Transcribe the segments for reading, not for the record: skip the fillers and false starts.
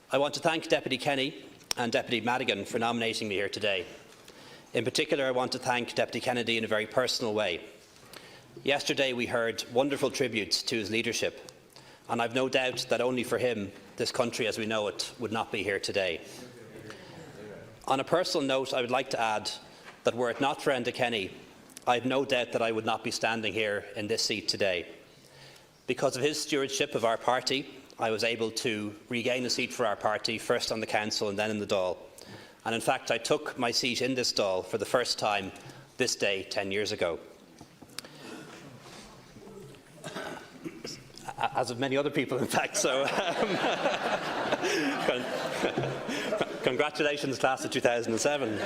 I want to thank Deputy Kenny and Deputy Madigan for nominating me here today. In particular, I want to thank Deputy Kennedy in a very personal way. Yesterday we heard wonderful tributes to his leadership, and I've no doubt that only for him this country as we know it would not be here today. On a personal note, I would like to add that were it not for Enda Kenny, I have no doubt that I would not be standing here in this seat today. Because of his stewardship of our party, I was able to regain a seat for our party, first on the Council and then in the Dáil. And in fact, I took my seat in this Dáil for the first time this day 10 years ago. As of many other people, in fact, so congratulations, class of 2007.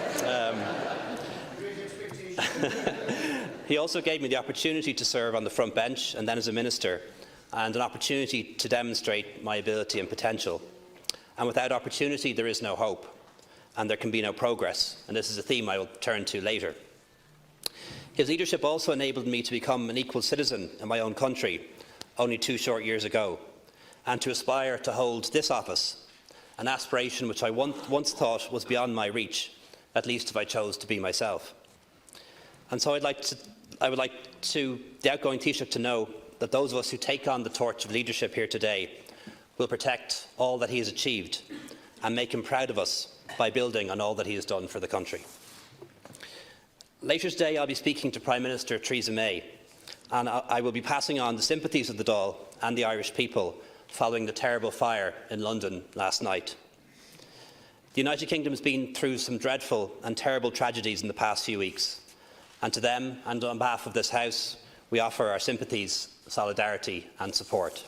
He also gave me the opportunity to serve on the front bench and then as a minister, and an opportunity to demonstrate my ability and potential. And without opportunity, there is no hope, and there can be no progress, and this is a theme I will turn to later. His leadership also enabled me to become an equal citizen in my own country only 2 short years ago, and to aspire to hold this office, an aspiration which I once thought was beyond my reach, at least if I chose to be myself. And so I would like the outgoing Taoiseach to know that those of us who take on the torch of leadership here today will protect all that he has achieved and make him proud of us by building on all that he has done for the country. Later today I'll be speaking to Prime Minister Theresa May, and I will be passing on the sympathies of the Dáil and the Irish people following the terrible fire in London last night. The United Kingdom has been through some dreadful and terrible tragedies in the past few weeks, and to them, and on behalf of this House, we offer our sympathies, solidarity and support.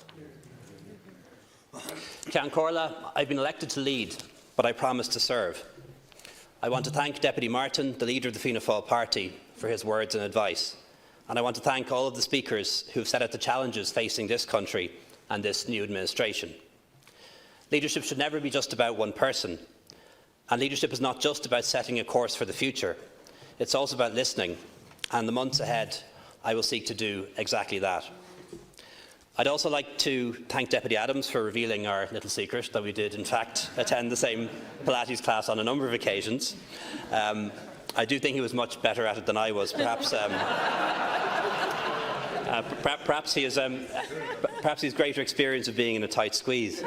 Ceann Comhairle, I've been elected to lead, but I promise to serve. I want to thank Deputy Martin, the leader of the Fianna Fáil party, for his words and advice. And I want to thank all of the speakers who have set out the challenges facing this country and this new administration. Leadership should never be just about one person. And leadership is not just about setting a course for the future. It's also about listening, and the months ahead I will seek to do exactly that. I'd also like to thank Deputy Adams for revealing our little secret that we did in fact attend the same Pilates class on a number of occasions. I do think he was much better at it than I was. Perhaps he has greater experience of being in a tight squeeze.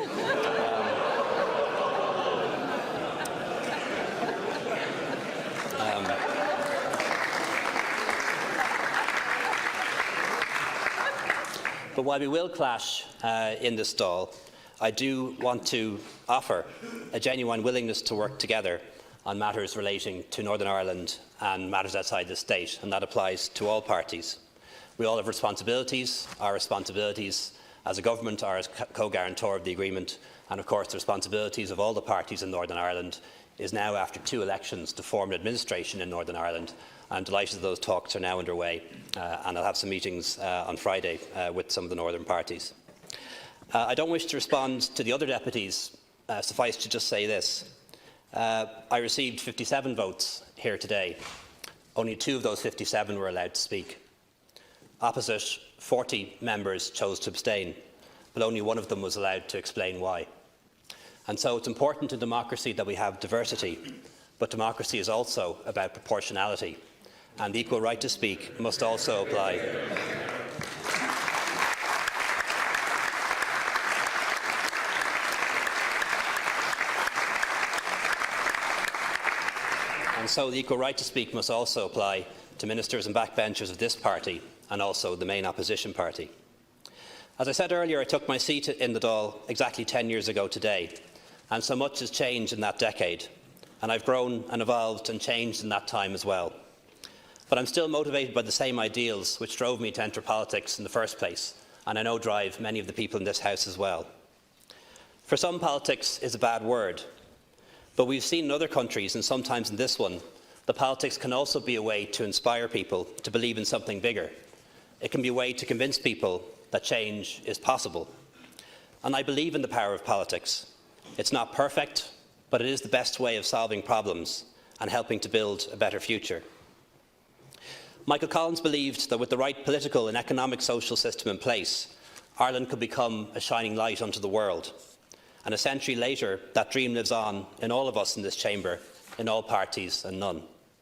But while we will clash in this Dáil, I do want to offer a genuine willingness to work together on matters relating to Northern Ireland and matters outside the state, and that applies to all parties. We all have responsibilities. Our responsibilities as a government are as co-guarantor of the agreement, and of course the responsibilities of all the parties in Northern Ireland is now, after 2 elections, to form an administration in Northern Ireland. I'm delighted that those talks are now underway, and I'll have some meetings on Friday with some of the northern parties. I don't wish to respond to the other deputies. Suffice to just say this. I received 57 votes here today. Only 2 of those 57 were allowed to speak. Opposite, 40 members chose to abstain, but only 1 of them was allowed to explain why. And so it's important in democracy that we have diversity, but democracy is also about proportionality, and the equal right to speak must also apply. And so the equal right to speak must also apply to ministers and backbenchers of this party and also the main opposition party. As I said earlier, I took my seat in the Dáil exactly 10 years ago today, and so much has changed in that decade, and I've grown and evolved and changed in that time as well. But I'm still motivated by the same ideals which drove me to enter politics in the first place, and I know drive many of the people in this House as well. For some, politics is a bad word, but we've seen in other countries, and sometimes in this one, that politics can also be a way to inspire people to believe in something bigger. It can be a way to convince people that change is possible. And I believe in the power of politics. It's not perfect, but it is the best way of solving problems and helping to build a better future. Michael Collins believed that with the right political and economic social system in place, Ireland could become a shining light unto the world. And a century later, that dream lives on in all of us in this chamber, in all parties and none.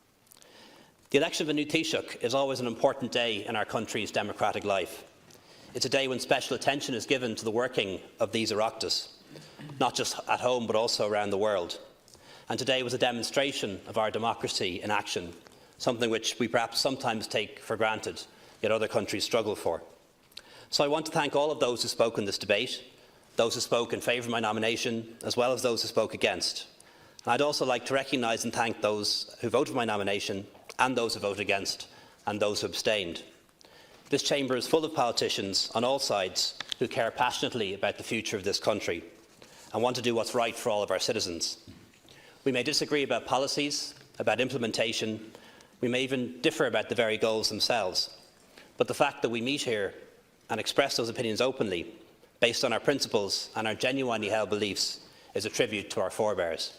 The election of a new Taoiseach is always an important day in our country's democratic life. It's a day when special attention is given to the working of these Oireachtas, not just at home but also around the world. And today was a demonstration of our democracy in action, something which we perhaps sometimes take for granted, yet other countries struggle for. So I want to thank all of those who spoke in this debate, those who spoke in favour of my nomination, as well as those who spoke against. And I'd also like to recognise and thank those who voted for my nomination, and those who voted against, and those who abstained. This chamber is full of politicians on all sides who care passionately about the future of this country and want to do what's right for all of our citizens. We may disagree about policies, about implementation, we may even differ about the very goals themselves, but the fact that we meet here and express those opinions openly, based on our principles and our genuinely held beliefs, is a tribute to our forebears.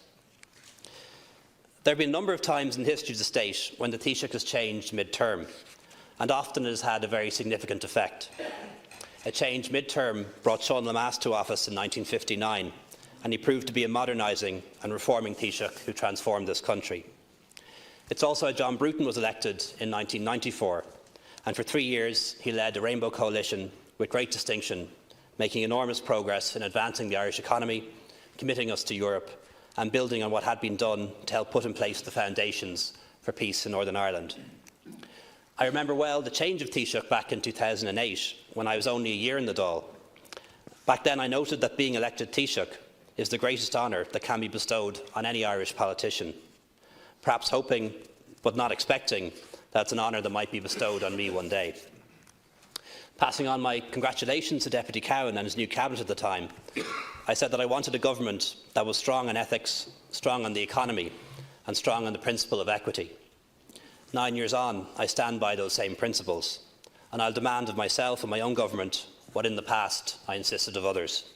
There have been a number of times in the history of the state when the Taoiseach has changed mid-term, and often it has had a very significant effect. A change mid-term brought Sean Lemass to office in 1959, and he proved to be a modernising and reforming Taoiseach who transformed this country. It's also how John Bruton was elected in 1994, and for 3 years he led a Rainbow Coalition with great distinction, making enormous progress in advancing the Irish economy, committing us to Europe, and building on what had been done to help put in place the foundations for peace in Northern Ireland. I remember well the change of Taoiseach back in 2008, when I was only a year in the Dáil. Back then I noted that being elected Taoiseach is the greatest honour that can be bestowed on any Irish politician, perhaps hoping, but not expecting, that it's an honour that might be bestowed on me one day. Passing on my congratulations to Deputy Cowan and his new cabinet at the time, I said that I wanted a government that was strong on ethics, strong on the economy, and strong on the principle of equity. 9 years on, I stand by those same principles, and I'll demand of myself and my own government what in the past I insisted of others.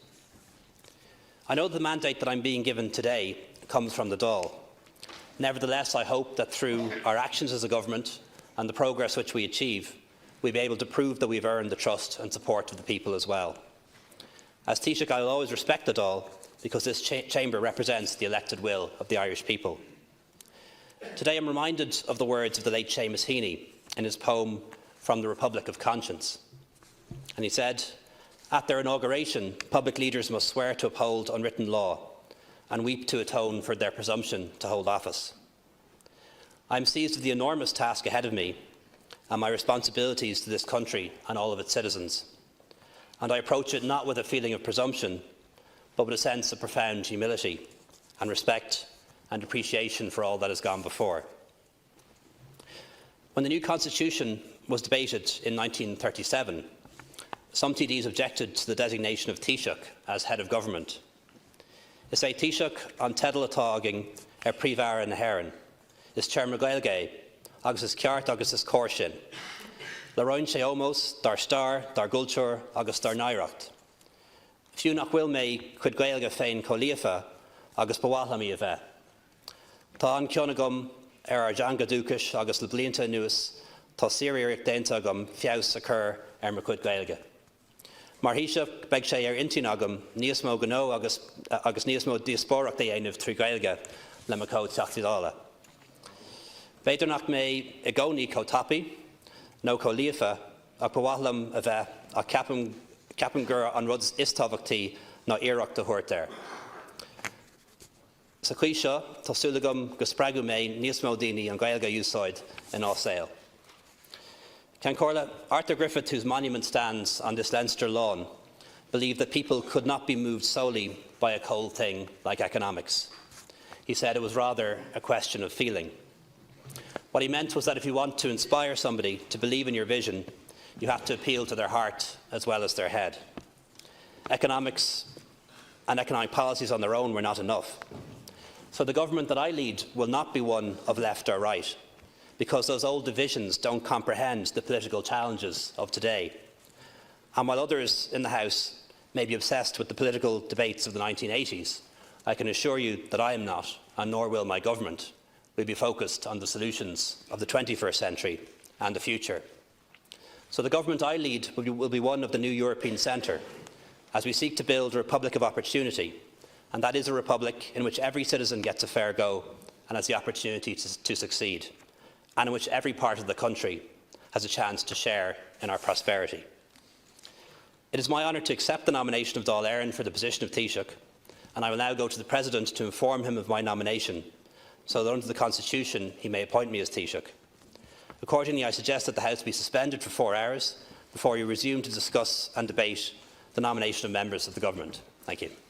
I know the mandate that I'm being given today comes from the Dáil. Nevertheless, I hope that through our actions as a government and the progress which we achieve, we'll be able to prove that we've earned the trust and support of the people as well. As Taoiseach, I will always respect the Dáil because this chamber represents the elected will of the Irish people. Today I'm reminded of the words of the late Seamus Heaney in his poem From the Republic of Conscience. And he said, "At their inauguration, public leaders must swear to uphold unwritten law and weep to atone for their presumption to hold office." I am seized with the enormous task ahead of me and my responsibilities to this country and all of its citizens. And I approach it not with a feeling of presumption, but with a sense of profound humility and respect and appreciation for all that has gone before. When the new constitution was debated in 1937, some TDs objected to the designation of Taoiseach as head of government. Is é Taoiseach an tedal atá agin príomhfhear na hÉireann, is Chairman Gaeilge, agus is ceart agus is cóir sin. Le roinn sé ómós dar star, dar gultúr agus dar naidhreacht. Fiú nach bhfuil mé cuid Gaeilge féin comhlíofa agus bamhaithlamí a bheith. Tá an ceanna agam ar deanga dúchais agus le blianta nuas tá saoireamh déanta agam feabhas a chur ar mo cuid Gaeilge. Mar híseach beidh sé ar intín agam níos mó gnó agus níos mó diaspóireacht a dhéanamh trí Gaeilge le mo cóid teachtadála. B'éidir nach mé I gcónaí comhtapaí nó comhlíofa ach bamhaithlam a bheith ach ceapan gur an rud is tábhachtaí ná iarracht a thabhairt air. Sa chaoi seo, tásúla agam go spreagadh mé níos mó daoine an Gaeilge úsáid in ásail. Ceann comhairle, Arthur Griffith, whose monument stands on this Leinster lawn, believed that people could not be moved solely by a cold thing like economics. He said it was rather a question of feeling. What he meant was that if you want to inspire somebody to believe in your vision, you have to appeal to their heart as well as their head. Economics and economic policies on their own were not enough. So the government that I lead will not be one of left or right, because those old divisions don't comprehend the political challenges of today. And while others in the House may be obsessed with the political debates of the 1980s, I can assure you that I am not, and nor will my government. We'll be focused on the solutions of the 21st century and the future. So the government I lead will be one of the new European centre, as we seek to build a republic of opportunity and that is a republic in which every citizen gets a fair go and has the opportunity to succeed, and in which every part of the country has a chance to share in our prosperity. It is my honour to accept the nomination of Dáil Éireann for the position of Taoiseach, and I will now go to the President to inform him of my nomination, so that under the Constitution he may appoint me as Taoiseach. Accordingly, I suggest that the House be suspended for 4 hours before you resume to discuss and debate the nomination of members of the Government. Thank you.